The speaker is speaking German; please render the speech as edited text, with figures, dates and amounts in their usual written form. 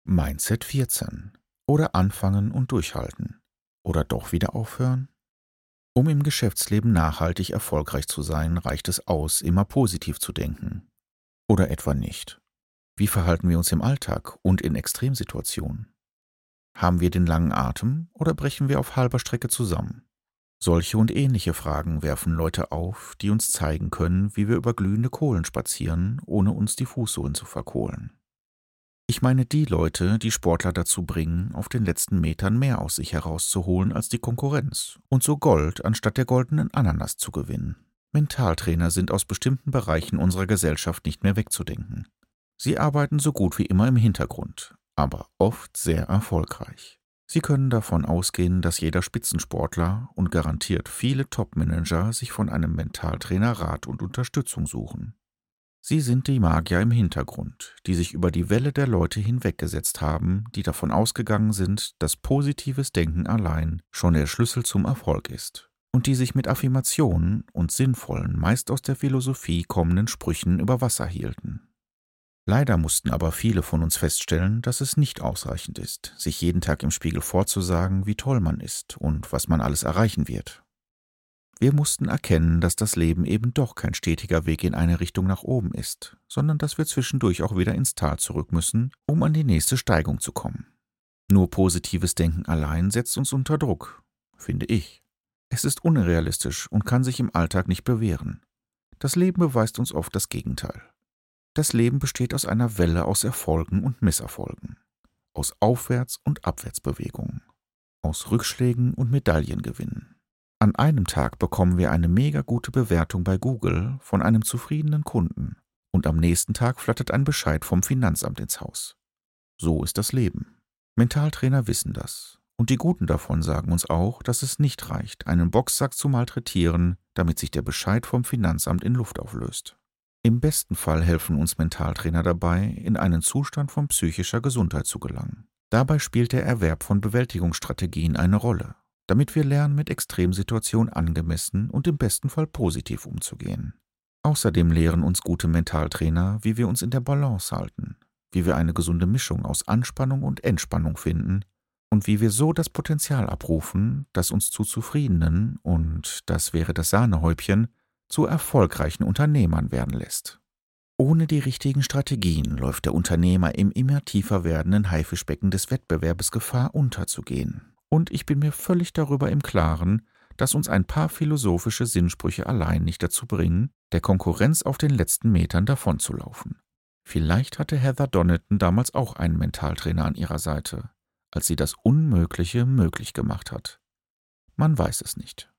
Mindset 14. Oder anfangen und durchhalten. Oder doch wieder aufhören? Um im Geschäftsleben nachhaltig erfolgreich zu sein, reicht es aus, immer positiv zu denken. Oder etwa nicht? Wie verhalten wir uns im Alltag und in Extremsituationen? Haben wir den langen Atem oder brechen wir auf halber Strecke zusammen? Solche und ähnliche Fragen werfen Leute auf, die uns zeigen können, wie wir über glühende Kohlen spazieren, ohne uns die Fußsohlen zu verkohlen. Ich meine die Leute, die Sportler dazu bringen, auf den letzten Metern mehr aus sich herauszuholen als die Konkurrenz und so Gold anstatt der goldenen Ananas zu gewinnen. Mentaltrainer sind aus bestimmten Bereichen unserer Gesellschaft nicht mehr wegzudenken. Sie arbeiten so gut wie immer im Hintergrund, aber oft sehr erfolgreich. Sie können davon ausgehen, dass jeder Spitzensportler und garantiert viele Top-Manager sich von einem Mentaltrainer Rat und Unterstützung suchen. Sie sind die Magier im Hintergrund, die sich über die Welle der Leute hinweggesetzt haben, die davon ausgegangen sind, dass positives Denken allein schon der Schlüssel zum Erfolg ist und die sich mit Affirmationen und sinnvollen, meist aus der Philosophie kommenden Sprüchen über Wasser hielten. Leider mussten aber viele von uns feststellen, dass es nicht ausreichend ist, sich jeden Tag im Spiegel vorzusagen, wie toll man ist und was man alles erreichen wird. Wir mussten erkennen, dass das Leben eben doch kein stetiger Weg in eine Richtung nach oben ist, sondern dass wir zwischendurch auch wieder ins Tal zurück müssen, um an die nächste Steigung zu kommen. Nur positives Denken allein setzt uns unter Druck, finde ich. Es ist unrealistisch und kann sich im Alltag nicht bewähren. Das Leben beweist uns oft das Gegenteil. Das Leben besteht aus einer Welle aus Erfolgen und Misserfolgen, aus Aufwärts- und Abwärtsbewegungen, aus Rückschlägen und Medaillengewinnen. An einem Tag bekommen wir eine mega gute Bewertung bei Google von einem zufriedenen Kunden und am nächsten Tag flattert ein Bescheid vom Finanzamt ins Haus. So ist das Leben. Mentaltrainer wissen das und die Guten davon sagen uns auch, dass es nicht reicht, einen Boxsack zu malträtieren, damit sich der Bescheid vom Finanzamt in Luft auflöst. Im besten Fall helfen uns Mentaltrainer dabei, in einen Zustand von psychischer Gesundheit zu gelangen. Dabei spielt der Erwerb von Bewältigungsstrategien eine Rolle, damit wir lernen, mit Extremsituationen angemessen und im besten Fall positiv umzugehen. Außerdem lehren uns gute Mentaltrainer, wie wir uns in der Balance halten, wie wir eine gesunde Mischung aus Anspannung und Entspannung finden und wie wir so das Potenzial abrufen, das uns zu zufriedenen und, das wäre das Sahnehäubchen, zu erfolgreichen Unternehmern werden lässt. Ohne die richtigen Strategien läuft der Unternehmer im immer tiefer werdenden Haifischbecken des Wettbewerbs Gefahr, unterzugehen. Und ich bin mir völlig darüber im Klaren, dass uns ein paar philosophische Sinnsprüche allein nicht dazu bringen, der Konkurrenz auf den letzten Metern davonzulaufen. Vielleicht hatte Heather Donaldon damals auch einen Mentaltrainer an ihrer Seite, als sie das Unmögliche möglich gemacht hat. Man weiß es nicht.